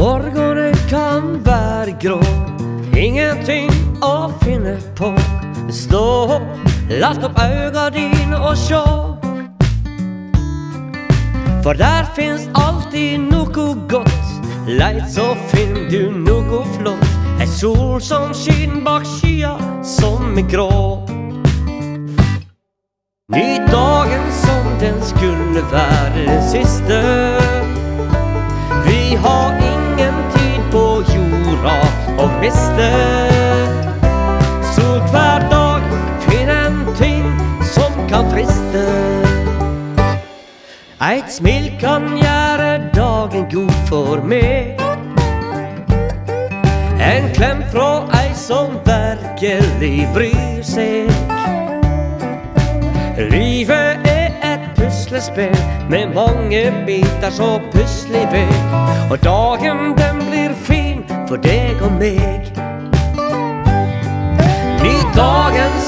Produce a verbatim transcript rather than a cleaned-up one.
Morgonen kan være grå, ingenting å finne på. Stå opp, last opp øynene dine og sjå. For der finnes alltid noe godt. Leit så finner du noe flott. En sol som skinner bak skya som er grå. Nyt dagen som den skulle være den siste. Vi har ingen tid på jorda å miste. Så hver dag finn en ting som kan friste. Eit smil kan gjøre dagen god for meg. En klem fra ei som virkelig bryr seg. Livet er et puslespill med mange biter så pusler vi. Og dagen den blir fin for deg og meg. Nyt dagen